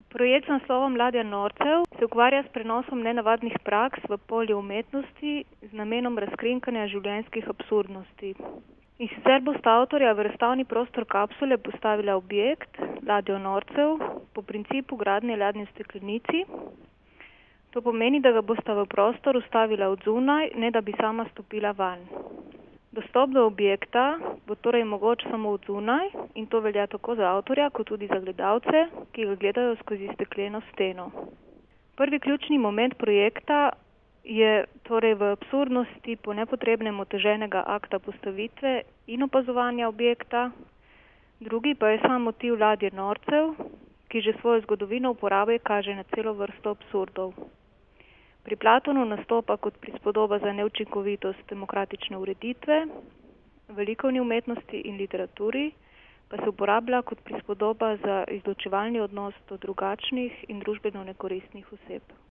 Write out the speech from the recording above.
Projekt z naslovom Ladja norcev se ukvarja s prenosom nenavadnih praks v polje umetnosti z namenom razkrinkanja življenjskih absurdnosti. In sicer bosta avtorja v razstavni prostor kapsule postavila objekt, ladjo norcev, po principu gradnje ladje v steklenici. To pomeni, da ga bosta v prostor ustavila od zunaj, ne da bi sama stopila vanj. Dostop do objekta bo torej mogoč samo od zunaj in to velja tako za avtorja, kot tudi za gledalce, ki ga gledajo skozi stekleno steno. Prvi ključni moment projekta je torej v absurdnosti po nepotrebnem oteženega akta postavitve in opazovanja objekta, drugi pa je sam motiv ladje norcev, ki že svojo zgodovino uporabe kaže na celo vrsto absurdov. Pri Platonu nastopa kot prispodoba za neučinkovitost demokratične ureditve, v likovni umetnosti in literaturi pa se uporablja kot prispodoba za izločevalni odnos do drugačnih in družbeno nekoristnih oseb.